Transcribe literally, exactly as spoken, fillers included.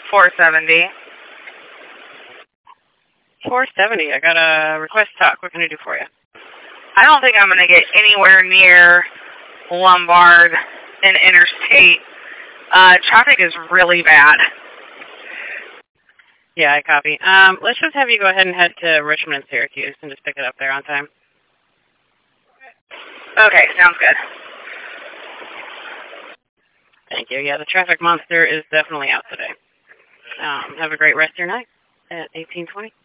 four seventy. four seventy. I got a request talk. What can I do for you? I don't think I'm going to get anywhere near Lombard and Interstate. Uh, traffic is really bad. Yeah, I copy. Um, let's just have you go ahead and head to Richmond and Syracuse and just pick it up there on time. Okay, sounds good. Thank you. Yeah, the traffic monster is definitely out today. Um, have a great rest of your night at eighteen twenty.